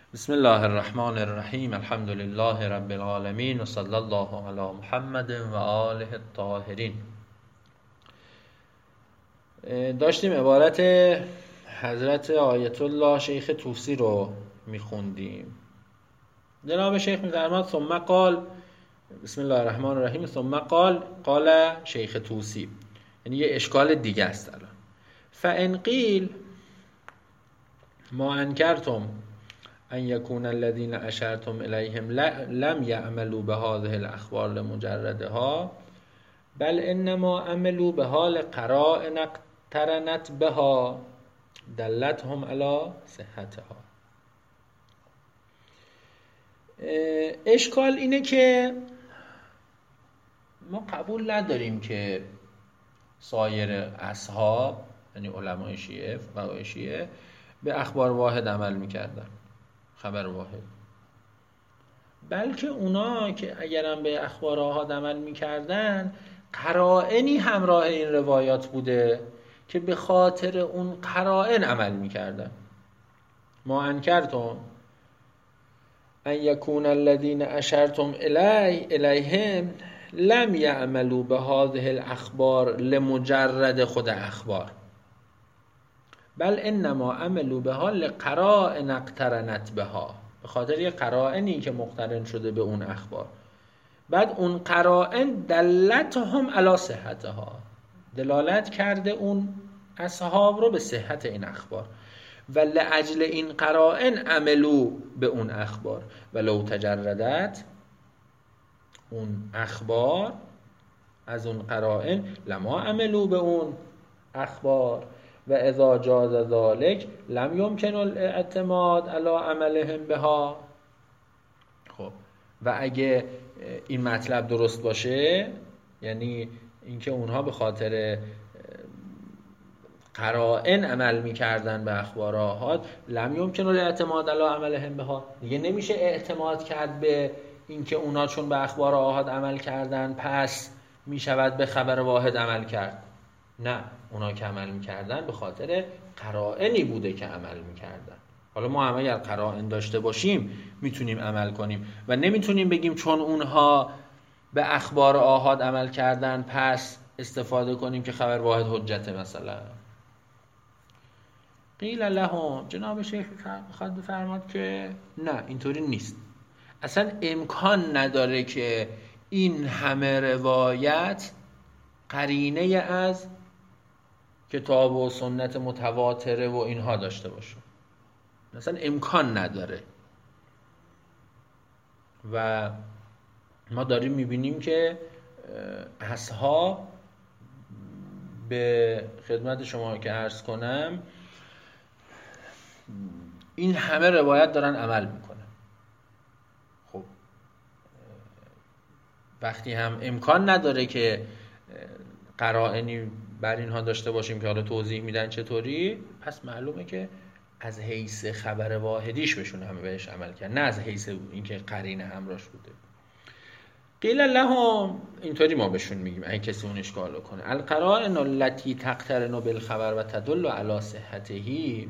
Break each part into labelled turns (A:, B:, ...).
A: بسم الله الرحمن الرحیم. الحمد لله رب العالمین و صلی الله علی محمد و آله الطاهرین. داشتیم عبارت حضرت آیت الله شیخ طوسی رو میخوندیم. جناب شیخ می‌فرماد ثم قال، بسم الله الرحمن الرحیم، ثم قال شیخ طوسی، یعنی یه اشکال دیگه است الان. فان قیل ما انکرتم ان یکون الذین اشرتم الیهم لم یعملوا بهذه الاخبار لمجردها بل انما عملوا بحال قرائن اقترنت بها دلتهم علی صحتها. اشکال اینه که ما قبول نداریم که سایر اصحاب، یعنی علمای شیعه، فقهای شیعه، به اخبار واحد عمل میکردن، خبر واحد، بلکه اونا که اگرم به اخبار آحاد عمل میکردن قرائنی همراه این روایات بوده که به خاطر اون قرائن عمل میکردن. ما انکرتم ان یکون الذین اشرتم الیهم لم یعملوا بهذه الاخبار لمجرد خود اخبار بل انما عملوا بها لقرائن اقترنت بها، به خاطر یه قرائنی که مقترن شده به اون اخبار. بعد اون قرائن دلتهم علی صحتها، دلالت کرده اون اصحاب رو به صحت این اخبار. و لاجل این قرائن عملو به اون اخبار ولو تجردت، اون اخبار از اون قرائن لما عملو به اون اخبار و اذا جاز ذلك لم يمكن الاعتماد علی عملهم بها. خب و اگه این مطلب درست باشه، یعنی اینکه اونها به خاطر قرائن عمل میکردن به اخبار آحاد، لم یمکن الاعتماد علی عملهم بها، دیگه نمیشه اعتماد کرد به اینکه اونها چون به اخبار آحاد عمل کردن پس میشود به خبر واحد عمل کرد. نه، اونا که عمل میکردن به خاطر قرائنی بوده که عمل میکردن. حالا ما هم اگر قرائن داشته باشیم میتونیم عمل کنیم و نمیتونیم بگیم چون اونها به اخبار آحاد عمل کردن پس استفاده کنیم که خبر واحد حجته. مثلا قیل لهم، جناب شیخ خواهد بفرماد که نه، اینطوری نیست. اصلا امکان نداره که این همه روایت قرینه از کتاب و سنت متواتره و اینها داشته باشه، اصلا امکان نداره. و ما داریم میبینیم که اصحاب، به خدمت شما که عرض کنم، این همه روایت دارن عمل میکنن. خب وقتی هم امکان نداره که قرائنی بر اینها داشته باشیم که حالا توضیح میدن چطوری، پس معلومه که از حیث خبر واحدیش بهشون همه بهش عمل کرد، نه از حیث اینکه قرینه همراهش بوده. قیل لهم، اینطوری ما بهشون میگیم اگه کسی اون اشکال کنه، القرائن التي تقترن بالخبر و تدل علی صحته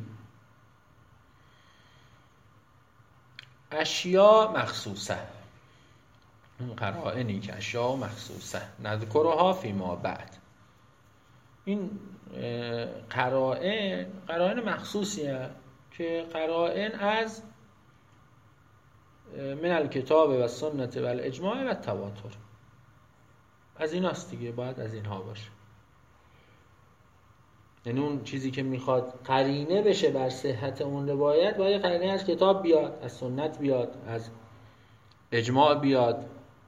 A: اشیاء مخصوصه. اون قرائنی که اشیاء مخصوصه نذکرها فیما بعد، این قرائن مخصوصیه که قرائن از من الکتاب و سنت و الاجماع و تواتر، از این هست دیگه، باید از اینها باشه. یعنی اون چیزی که میخواد قرینه بشه بر صحت اون روایت، باید قرینه از کتاب بیاد، از سنت بیاد، از اجماع بیاد،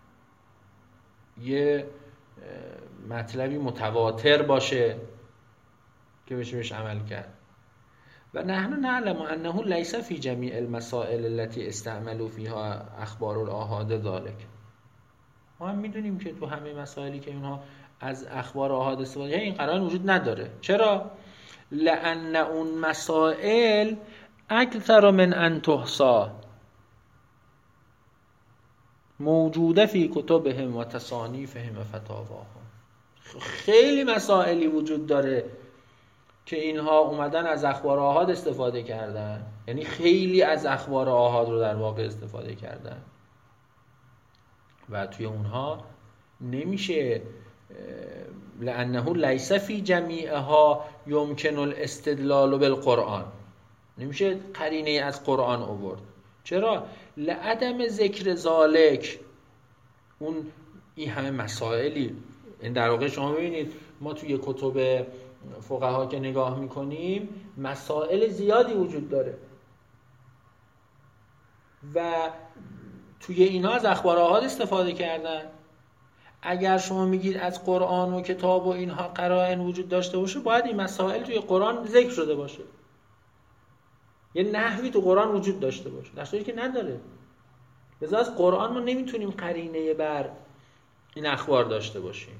A: یه مطلبی متواتر باشه که بشه بهش عمل کرد. و نحن نعلم انه لیس فی جمیع المسائل التي استعملوا فيها اخبار الاحاد ذلك. ما هم میدونیم که تو همه مسائلی که اونها از اخبار آحاد استفاده کردن این قرائن وجود نداره. چرا؟ لان اون مسائل اکثر من ان تحصى موجوده فی کتبهم و تصانیفهم و فتاواهم. خیلی مسائلی وجود داره که اینها اومدن از اخبار آحاد استفاده کردن، یعنی خیلی از اخبار آحاد رو در واقع استفاده کردن و توی اونها نمیشه لأنه لیس فی جمیعها یمکن الاستدلال بالقرآن، نمیشه قرینه از قرآن آورد. چرا؟ لعدم ذکر ذالک، اون این همه مسائلی، این در واقع شما ببینید ما توی کتب فقها که نگاه میکنیم مسائل زیادی وجود داره و توی اینا از اخبار آحاد استفاده کردن. اگر شما میگید از قرآن و کتاب و اینها قرائن وجود داشته باشه، باید این مسائل توی قرآن ذکر شده باشه، یه نحوی تو قرآن وجود داشته باشه، در صورتی که نداره. لذا از قرآن ما نمیتونیم قرینه بر این اخبار داشته باشیم.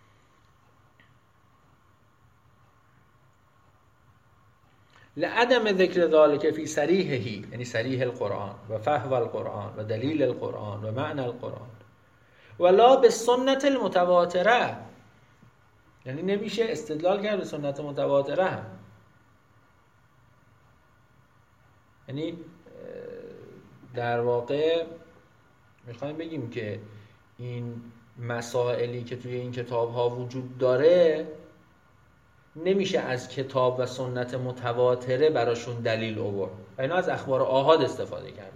A: لعدم ذکر ذالک فی صریحه، یعنی صریح القرآن و فحوى القرآن و دلیل القرآن و معنی القرآن، ولا به سنت المتواتره، یعنی نمیشه استدلال کرد به سنت متواتره هم. یعنی در واقع میخوایم بگیم که این مسائلی که توی این کتاب ها وجود داره نمیشه از کتاب و سنت متواتره براشون دلیل آورد و اینا از اخبار آحاد استفاده کردن.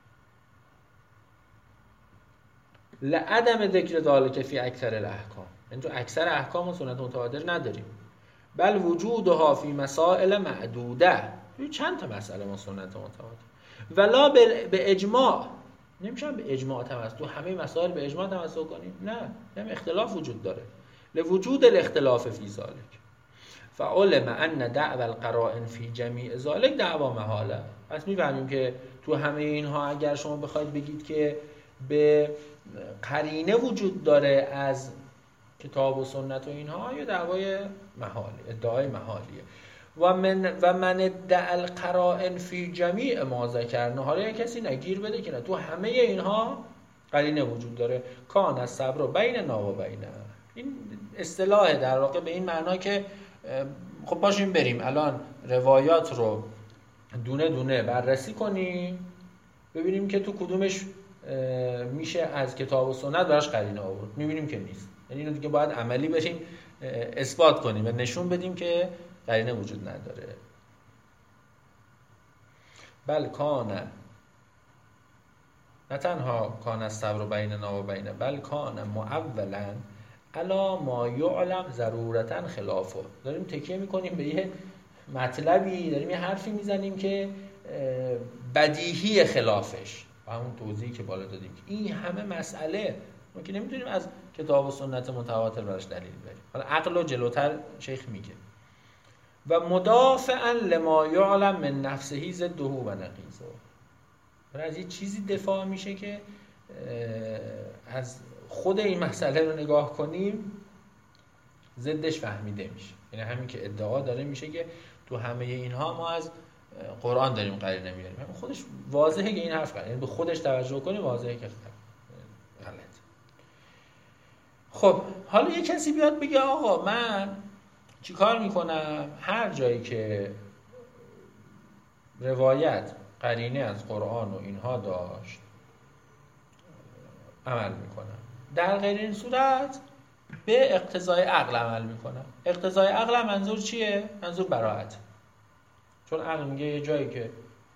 A: لعدم ذکر ذالک فی اکثر الاحکام، یعنی تو اکثر احکام و سنت متواتر نداریم. بل وجودها فی مسائل معدوده، توی چند تا مسئله ما سنت متواتر. ولا به اجماع، نمیشه به اجماع تمسک، تو همه مسائل به اجماع تمسک کنیم، نه، هم اختلاف وجود داره. لوجود الاختلاف فی ذالک فعلم ان دعوى القرائن فی جمیع ذالک دعوا محاله. پس می‌فهمیم که تو همه اینها اگر شما بخواید بگید که به قرینه وجود داره از کتاب و سنت و اینها، یا دعوای محالی، ادعای محالیه. و من ادعا القرائن فی جمیع ما ذکرنا، حالا یک کسی نگیر بده که نه تو همه اینها قرینه وجود داره. کان الصبر بیننا و بینه، این اصطلاح در واقع به این معنا که خب باشیم بریم الان روایات رو دونه دونه بررسی کنیم ببینیم که تو کدومش میشه از کتاب و سنت براش قرینه آورد. میبینیم که نیست، یعنی اینو دیگه باید عملی بریم اثبات کنیم و نشون بدیم که قرینه وجود نداره. بل کان، نه تنها کان الصبر بیننا و بینه، بل کان معولا الا ما یعلم ضرورتا خلافه. داریم تکیه میکنیم به یه مطلبی، داریم یه حرفی میزنیم که بدیهی خلافش، و همون توضیحی که بالا دادیم که این همه مسئله ما که نمیتونیم از کتاب و سنت متواتر براش دلیل بریم. حالا عقل و جلوتر شیخ میگه و مدافعا لما یعلم من نفسه ضده و نقیضه، از یه چیزی دفاع میشه که از خود این مسئله رو نگاه کنیم ضدش فهمیده میشه. یعنی همین که ادعا داره میشه که تو همه اینها ما از قرآن داریم قرینه میاریم، همین خودش واضحه که این حرف غلطه، یعنی به خودش توجه کنی واضحه که غلط. خب حالا یه کسی بیاد بگه آقا من چیکار میکنم؟ هر جایی که روایت قرینه از قرآن و اینها داشت عمل میکنم، در غیر این صورت به اقتضای عقل عمل میکنم. اقتضای عقل منظور چیه؟ منظور براءت، چون عقل میگه یه جایی که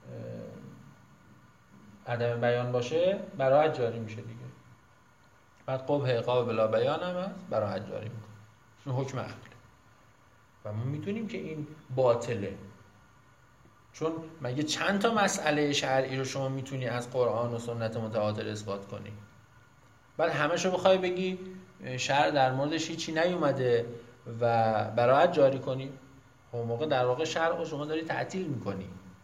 A: عدم بیان باشه براءت جاری میشه دیگه. بعد قبح عقاب بلا بیان هم هست، براءت جاری میکنه، این حکم عقل و ما میدونیم که این باطله، چون مگه چند تا مسئله شرعی رو شما میتونی از قرآن و سنت متواتر اثبات کنی؟ بعد همه‌شو بخوای بگی شرع در موردش هیچی نیومده و براءت جاری کنی، خب موقع در واقع شرع رو شما داری تعطیل میکنی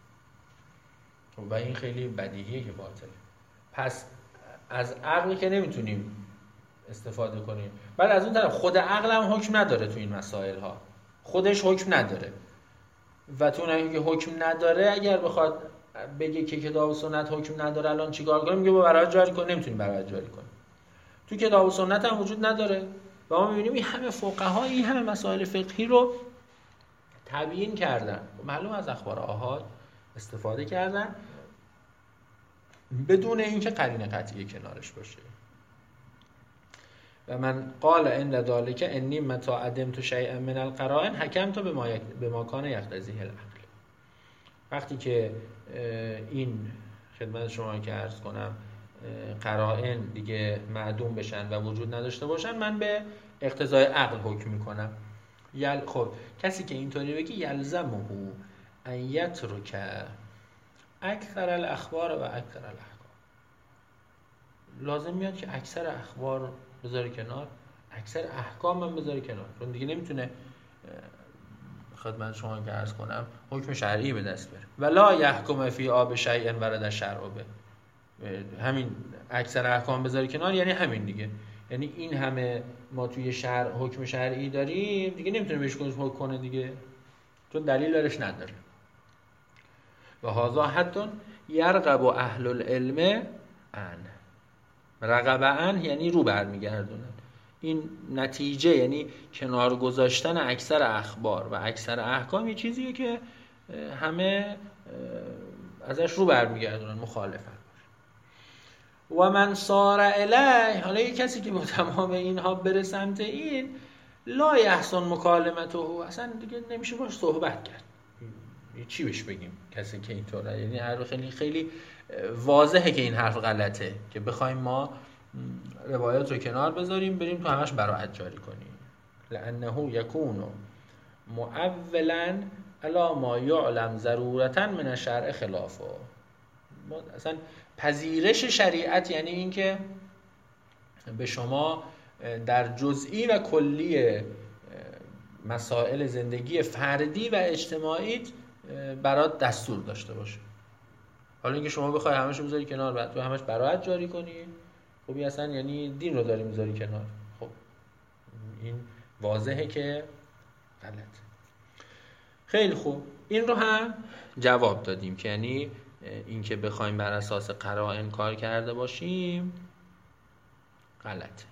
A: و این خیلی بدیهیه که باطله. پس از عقل که نمیتونیم استفاده کنیم. بعد از اون طرف خود عقل هم حکم نداره تو این مسائل ها، خودش حکم نداره و تو اینکه حکم نداره اگر بخواد بگه که کتاب و سنت حکم نداره الان چیکار کنیم؟ میگه با براءت جاری کن، نمیتونیم براءت جاری کنیم. تو کتاب و سنت هم وجود نداره و ما میبینیم این همه فقها این همه مسائل فقهی رو تبیین کردن، معلوم از اخبار آحاد استفاده کردن بدون اینکه قرینه قطعی کنارش باشه. و من قال ان ذلک انی متى عدمت شیئا من القرائن حکمت بما کان یقتضیه العقل. وقتی که این خدمت شما که عرض کنم قرائن دیگه معدوم بشن و وجود نداشته باشن، من به اقتضای عقل حکم میکنم. خب کسی که اینطوری بگی یلزمه ان یترک اکثر الاخبار و اکثر الاحکام، لازم میاد که اکثر اخبار بذاره کنار، اکثر احکام هم بذاره کنار، چون دیگه نمیتونه خدمت شما که عرض کنم حکم شرعی به دست بره. ولا یحکم فی آب شیء ورد الشرع به، همین اکثر احکام بذاره کنار یعنی همین دیگه، یعنی این همه ما توی شرع حکم شرعی داریم دیگه نمیتونه بهش حکم کنه دیگه، چون دلیل درش نداره. و هذا حد یرغب اهل العلم عن، رغب عن یعنی رو برمیگردونن. این نتیجه یعنی کنار گذاشتن اکثر اخبار و اکثر احکام یه چیزیه که همه ازش رو برمیگردونن، مخالفن. و من سار الیه، حالا یه کسی که با تمام اینها بره سمت این، لا یحسن مکالمته، اصلا دیگه نمیشه باش صحبت کرد. چی بهش بگیم کسی که اینطوره؟ یعنی خیلی خیلی واضحه که این حرف غلطه که بخوایم ما روایات رو کنار بذاریم بریم تو همش براءت جاری کنیم. لانه یکون معولا الا ما یعلم ضرورتا من الشرع خلافه. اصلا پذیرش شریعت یعنی این که به شما در جزئی و کلی مسائل زندگی فردی و اجتماعی برات دستور داشته باشه. حالا اینکه شما بخوای همش رو بذاری کنار بعد تو همش براءت جاری کنی، خب اصلا یعنی دین رو داری میذاری کنار. خب این واضحه که غلط. خیلی خوب، این رو هم جواب دادیم که یعنی اینکه بخوایم بر اساس قرائن کار کرده باشیم غلطه.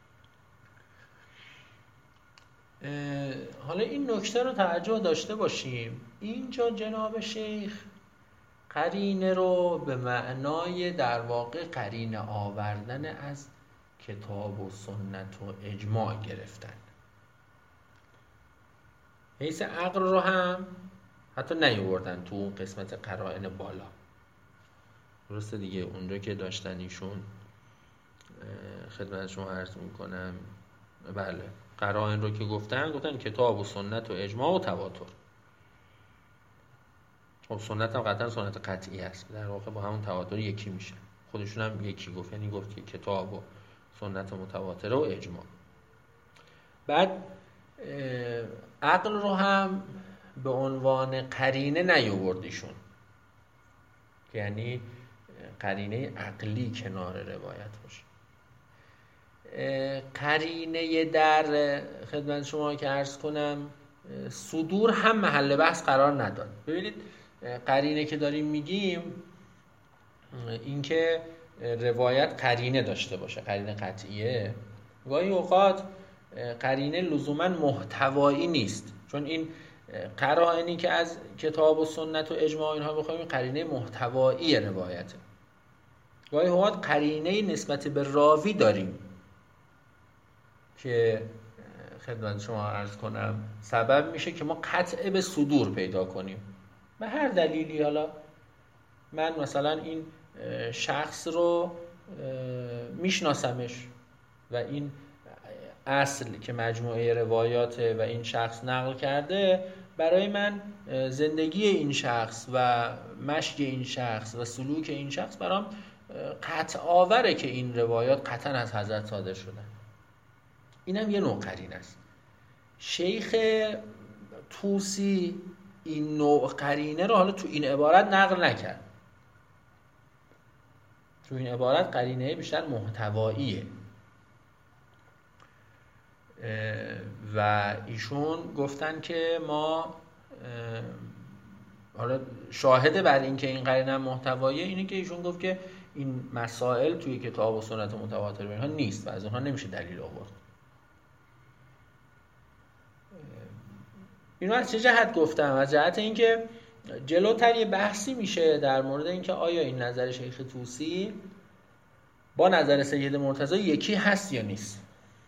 A: حالا این نکته رو توجه داشته باشیم، اینجا جناب شیخ قرینه رو به معنای در واقع قرینه آوردن از کتاب و سنت و اجماع گرفتن. حیث عقل رو هم حتی نیاوردن تو اون قسمت قرائن بالا. درسته دیگه، اونجا که داشتن ایشون خدمت شما عرض میکنم، بله قرائن رو که گفتن کتاب و سنت و اجماع و تواتر. خب سنت هم قطعا سنت قطعی هست، در واقع با همون تواتر یکی میشه، خودشون هم یکی گفت، یعنی گفت که کتاب و سنت متواتره و اجماع. بعد عقل رو هم به عنوان قرینه نیاوردیشون، که یعنی قرینه عقلی کنار روایت باشه. قرینه در خدمت شما که عرض کنم صدور هم محل بحث قرار نداد. ببینید قرینه که داریم میگیم این که روایت قرینه داشته باشه، قرینه قطعیه. گاهی اوقات قرینه لزوما محتوایی نیست، چون این قرائنی که از کتاب و سنت و اجماع اینها بخوایم قرینه محتوایی روایته. گاهی اوقات قرینه نسبت به راوی داریم که خدمت شما عرض کنم سبب میشه که ما قطع به صدور پیدا کنیم به هر دلیلی. حالا من مثلا این شخص رو میشناسمش و این اصل که مجموعه روایاته و این شخص نقل کرده برای من زندگی این شخص و مشی این شخص و سلوک این شخص برام قطع آوره که این روایات قطعا از حضرت صادر شدن. اینم یه نوع قرینه است. شیخ طوسی این نوع قرینه رو حالا تو این عبارت نقل نکرد. تو این عبارت قرینه بیشتر محتواییه و ایشون گفتن که ما حالا شاهده بر این که این قرینه محتواییه اینه که ایشون گفت که این مسائل توی کتاب و سنت متواتر اینها نیست و از اونها نمیشه دلیل آورد. اینو از چه جهت گفتم؟ از جهت اینکه جلوتر یه بحثی میشه در مورد اینکه آیا این نظر شیخ طوسی با نظر سید مرتضی یکی هست یا نیست.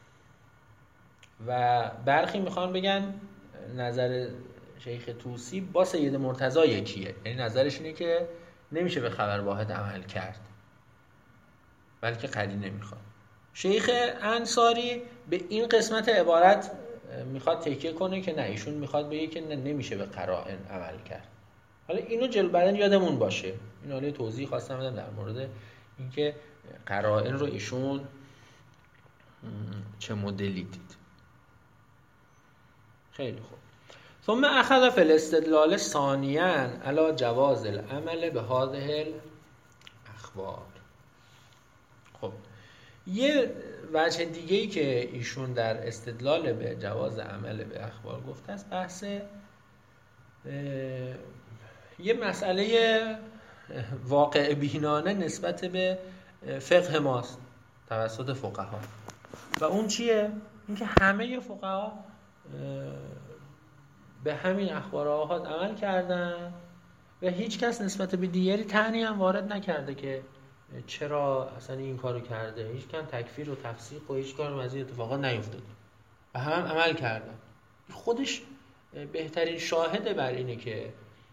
A: و برخی میخوان بگن نظر شیخ طوسی با سید مرتضی یکیه، یعنی نظرش اینه که نمیشه به خبر واحد عمل کرد، بلکه قدی نمیخواد. شیخ انصاری به این قسمت عبارت میخواد تکیه کنه که نه، ایشون میخواد بگه که نمیشه به قرائن عمل کرد. حالا اینو جلو بعدن یادمون باشه، این حالا توضیح خواستم بدم در مورد اینکه قرائن رو ایشون چه مدلی دید. خیلی خوب. ثم اخذ فی الاستدلال ثانیاً علی جواز العمل به هذه الاخبار. خب یه وجه دیگه‌ای که ایشون در استدلال به جواز عمل به اخبار گفته است بحث یه مسئله واقع بینانه نسبت به فقه ماست توسط فقها. و اون چیه؟ اینکه همه فقها به همین اخبار و آحاد عمل کردن و هیچ کس نسبت به دیگری طعنی هم وارد نکرده که چرا اصلا این کارو کرده. هیچ کم تکفیر و تفسیق و هیچ کار از این اتفاقا نیفتاد و هم عمل کردن. خودش بهترین شاهده بر اینه که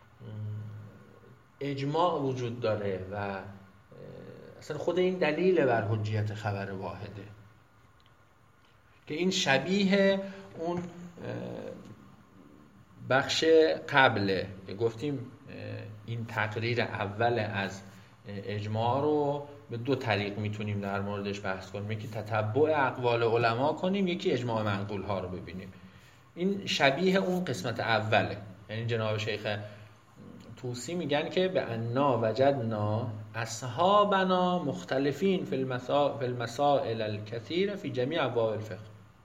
A: اجماع وجود داره و اصلا خود این دلیل بر حجیت خبر واحده که این شبیه اون بخش قبله. گفتیم این تقریر اول از اجماع رو به دو طریق میتونیم در موردش بحث کنیم، یکی تتبع اقوال علما کنیم، یکی اجماع منقول ها رو ببینیم. این شبیه اون قسمت اوله. یعنی جناب شیخ طوسی میگن که به انا وجدنا اصحابنا مختلفین فی المسائل الكثیر فی جمیع ابواب الفقه.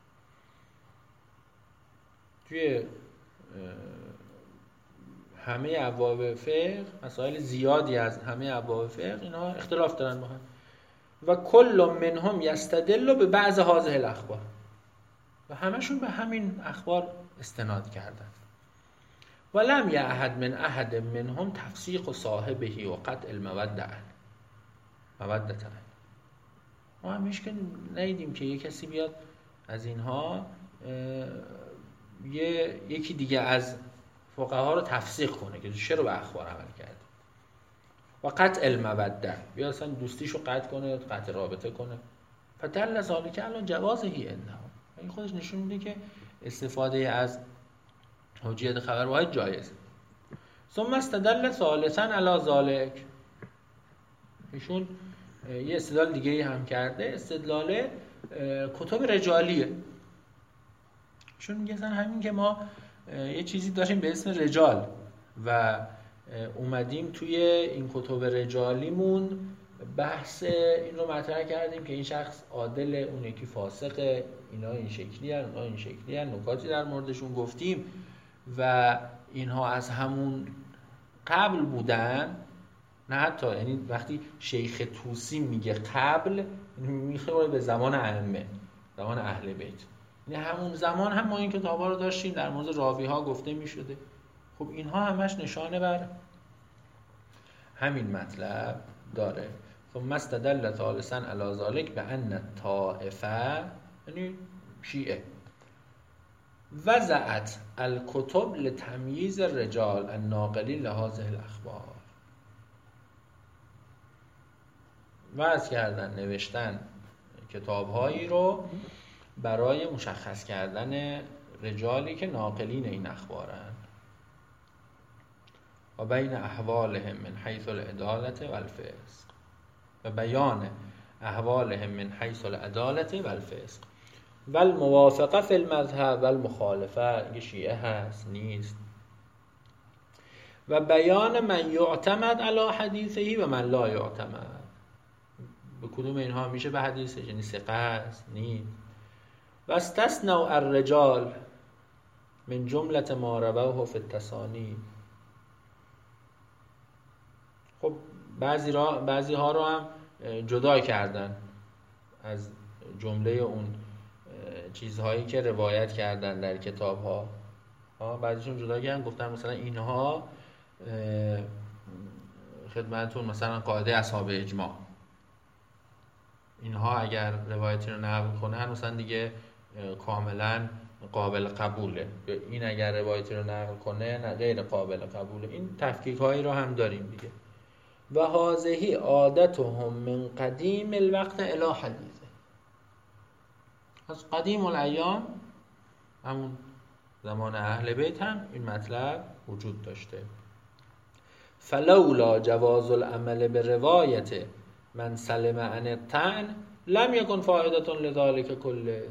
A: توی همه ابواب فقه، مسائل زیادی از همه ابواب فقه اینا اختلاف دارن با هم. و کل منهم یستدل به بعض هذه الاخبار، و همشون به همین اخبار استناد کردن. ولم یعهد من احد منهم تفسیق صاحبه و قطع المودة. ما همیشه که ندیدیم که یک کسی بیاد از اینها یکی دیگه از فقها رو تفسیق کنه که چرا به اخبار عمل کرده. و قطع المودة، بیا اصلا دوستیشو قطع کنه، قطع رابطه کنه. فدل ذلک علی جوازه عندهم. این خودش نشون میده که استفاده از حجیت خبر واحد جایز. ثم استدل ثالثا علی ذلک. ایشون یه استدلال دیگه هم کرده، استدلال کتب رجالیه. چون میگه همین که ما یه چیزی داریم به اسم رجال و اومدیم توی این کتب رجالیمون بحث این رو مطرح کردیم که این شخص عادل، اون یکی فاسقه، اینا این شکلی هست، اونا این شکلی هست، نکاتی در موردشون گفتیم و اینها از همون قبل بودن. نه حتی یعنی وقتی شیخ طوسی میگه قبل، میخوره به زمان ائمه، زمان اهل بیت. یعنی همون زمان هم ما این کتابا رو داشتیم، در مورد راوی ها گفته میشده. خب اینها همش نشانه بر همین مطلب داره. ثم استدل ثالثا علی ذلک بان الطائفه، یعنی شیعه، وضعت الکتب لتمییز الرجال الناقلین لهذه الاخبار. وضع کردن، نوشتن کتاب‌هایی رو برای مشخص کردن رجالی که ناقلین این اخبارن و بین احوالهم من حیث العدالة والفسق، و بیان احوالهم من حیث العدالة والفسق والموافقه فی المذهب والمخالفه، اگه شیعه هست نیست، و بیان من یعتمد علی حدیثه و من لا یعتمد، به کدوم اینها میشه به حدیثه، یعنی ثقه است نیست. و استثنوا الرجال من جملة ما رووه فی التصانیف. خب بعضی ها رو هم جدا کردن از جمله اون چیزهایی که روایت کردن در کتاب ها. بعضیشون جدا کردن گفتن مثلا اینها خدمتتون مثلا قاعده اصحاب اجماع، اینها اگر روایتی رو نقل کنن مثلا دیگه کاملا قابل قبوله، این اگر روایتی رو نقل کنه نه غیر قابل قبوله. این تفکیک هایی رو هم داریم دیگه. و هذه عادتهم من قدیم الوقت الی حدیثه، از قدیم الایام همون زمان اهل بیت هم این مطلب وجود داشته. فلولا جواز العمل به روایت من سلم عن الطعن لم یکن فائدة لذلك کله.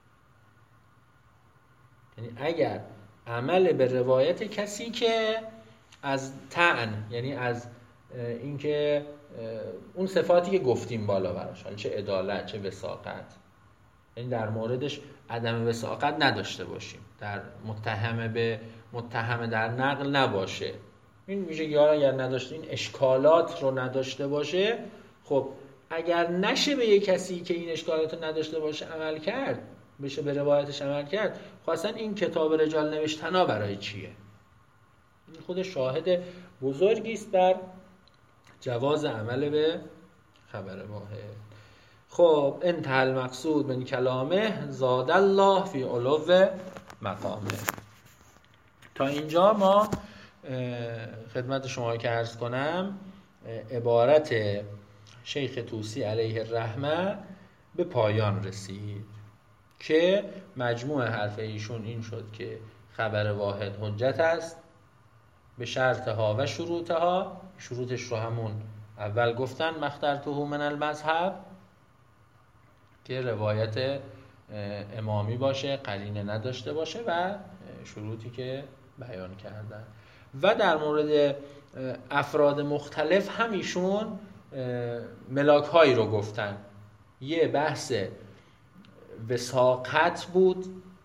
A: یعنی اگر عمل به روایت کسی که از طعن، یعنی از اینکه اون صفاتی که گفتیم بالا براش، چه عدالت چه وثاقت، یعنی در موردش عدم وثاقت نداشته باشیم، در متهم در نقل نباشه، این ویژگی ها اگر نداشته، این اشکالات رو نداشته باشه، خب اگر نشه به یک کسی که این اشکالات رو نداشته باشه عمل کرد، بشه به روایتش عمل کرد، خب اصلا این کتاب رجال نوشتنا برای چیه؟ این خود شاهد بزرگی است بر جواز عمل به خبر واحد. خب انتهى المقصود من کلامه زاد الله فی علو مقامه. تا اینجا ما خدمت شما که عرض کنم عبارت شیخ طوسی علیه الرحمه به پایان رسید که مجموع حرف ایشون این شد که خبر واحد حجت است به شرطها و شروطها. شروطش رو همون اول گفتن، مخترته من المذهب، که روایت امامی باشه، قرینه نداشته باشه و شروطی که بیان کردن. و در مورد افراد مختلف هم ایشون ملاک هایی رو گفتن. یه بحث وثاقت بود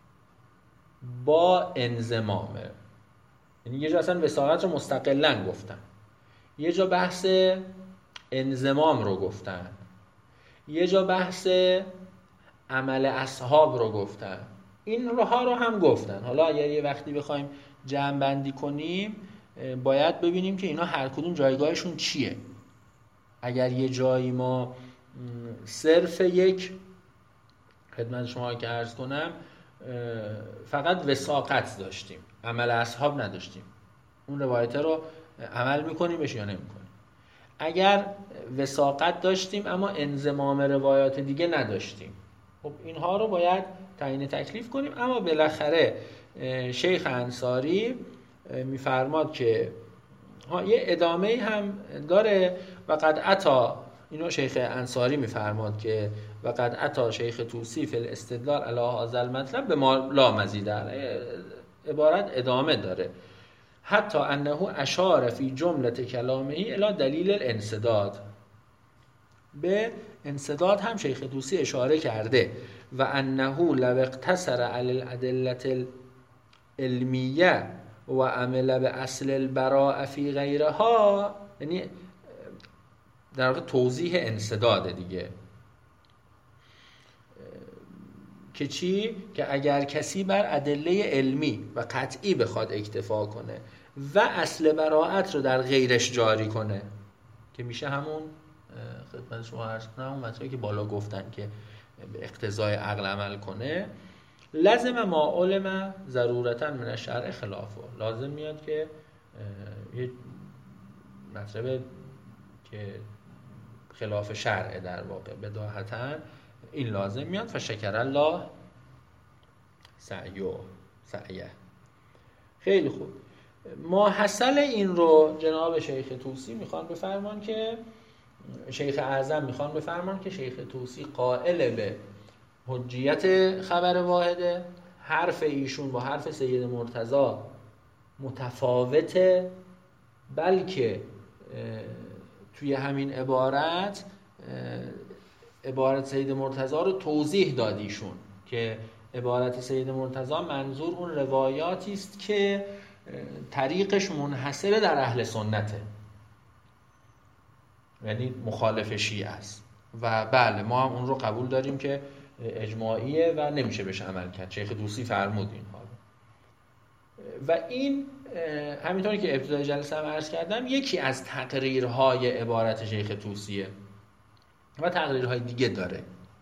A: با انضمامه، یعنی یه جا اصلا وثاقت رو مستقلاً گفتن، یه جا بحث انضمام رو گفتن، یه جا بحث عمل اصحاب رو گفتن. این روها رو هم گفتن. حالا اگر یه وقتی بخوایم جمع بندی کنیم باید ببینیم که اینا هر کدوم جایگاهشون چیه. اگر یه جایی ما صرف یک خدمت شما که عرض کنم فقط وثاقت داشتیم، عمل اصحاب نداشتیم، اون روایت رو عمل میکنیم بهش یا نمیکنیم. اگر وثاقت داشتیم اما انضمام روایات دیگه نداشتیم، خب اینها رو باید تعیین تکلیف کنیم. اما بالاخره شیخ انصاری میفرماد که یه ادامه هم داره و قد عطا، اینو شیخ انصاری میفرماد که و قد عطا شیخ طوسی فی الاستدلال علی هذا المطلب به ما لا مزید، عبارت ادامه داره. حتی انه اشار فی جمله کلامه الی دلیل الانسداد، به انسداد هم شیخ طوسی اشاره کرده. و انه لو اقتصر علی الادله العلمیه و عمل به اصل البراء فی غیرها، یعنی در واقع توضیح انسداد دیگه، که چی؟ که اگر کسی بر ادله علمی و قطعی بخواد اکتفا کنه و اصل براءت رو در غیرش جاری کنه، که میشه همون خدمت شما عرض کنم اون مطلبی که بالا گفتن که به اقتضای عقل عمل کنه، لازم ما علم ضرورتا من الشرع خلافه، لازم میاد که یه مطلب که خلاف شرع در واقع بداهتا این لازم میاد. فشکر الله سعیه. خیلی خوب. ماحصل این رو جناب شیخ طوسی میخوان بفرمان که شیخ اعظم میخوان بفرمان که شیخ طوسی قائل به حجیت خبر واحده، حرف ایشون با حرف سید مرتضی متفاوته، بلکه توی همین عبارت سید مرتضی رو توضیح دادیشون که عبارت سید مرتضی منظور اون روایاتی است که طریقش منحصره در اهل سنته، یعنی مخالف شیعه است. و بله ما هم اون رو قبول داریم که اجماعیه و نمیشه بهش عمل کرد. شیخ طوسی فرمود اینها رو. و این همینطوری که ابتدای جلسه هم عرض کردم یکی از تقریرهای عبارت شیخ طوسیه و تقریرهای دیگه داره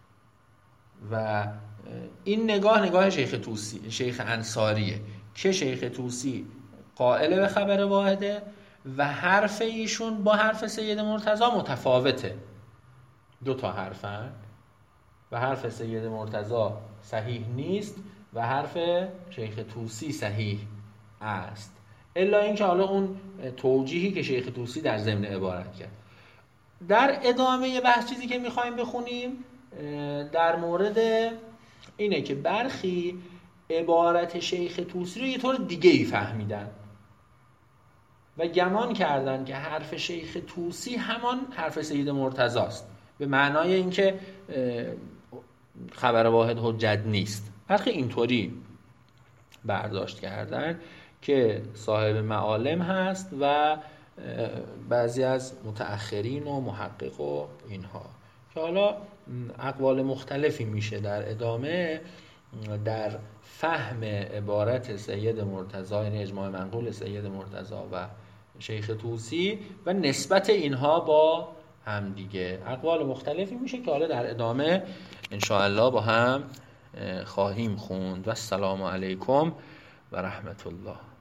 A: و این نگاه شیخ طوسی، شیخ انصاریه که شیخ طوسی قائل به خبر واحده و حرف ایشون با حرف سید مرتضی متفاوته. 2 حرفن و حرف سید مرتضی صحیح نیست و حرف شیخ طوسی صحیح است، الا اینکه حالا اون توجیهی که شیخ طوسی در ضمن عبارت کرد. در ادامه بحث چیزی که میخوایم بخونیم در مورد اینه که برخی عبارت شیخ طوسی رو یه طور دیگه ای فهمیدن و گمان کردن که حرف شیخ طوسی همان حرف سید مرتضی است، به معنای اینکه خبر واحد حجت نیست. برخی اینطوری برداشت کردن که صاحب معالم هست و بعضی از متأخرین و محقق و اینها، که حالا اقوال مختلفی میشه در ادامه در فهم عبارت سید مرتضی، یعنی اجماع منقول سید مرتضی و شیخ طوسی و نسبت اینها با هم دیگه. اقوال مختلفی میشه که حالا در ادامه انشاءالله با هم خواهیم خوند. و السلام علیکم و رحمت الله.